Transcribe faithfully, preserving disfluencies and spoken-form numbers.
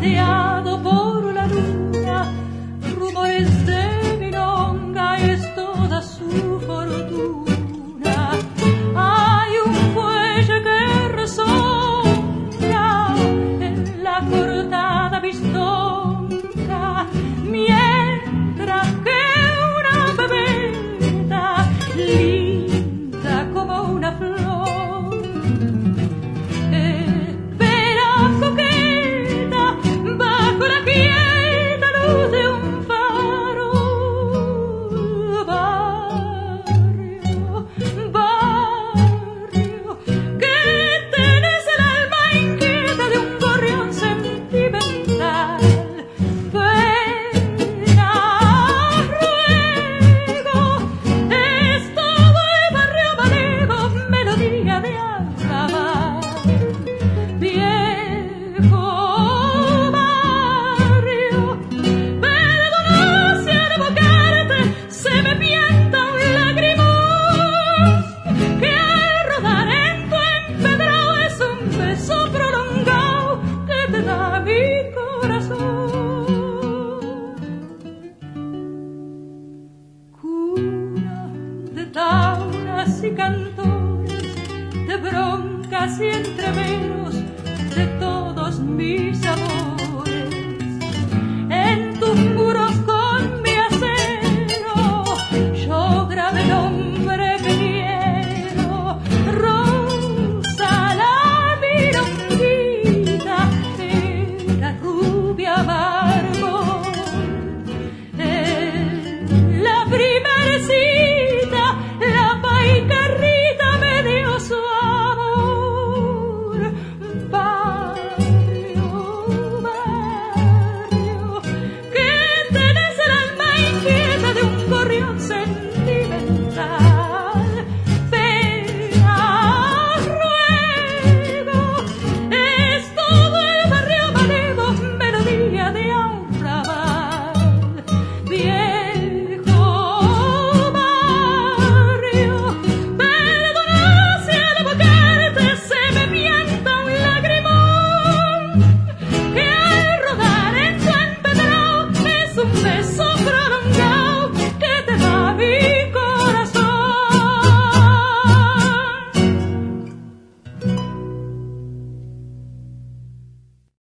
paseado por la luna, rumores de milonga es toda su fortuna. Hay un fuelle que resonga en la cortada bistonga, mientras que una bebeta linda como una flor espera coqueta bajo la quieta luz de un faro. Barrio, barrio, que tenés el alma inquieta de un gorrión sentimental. Pena, ruego, es todo el barrio malevo, melodía de arrabal. Viejo barrio, perdona si al evocarte se me pientan lágrimas, que al rodar en tu empedrado es un beso prolongado que te da mi corazón.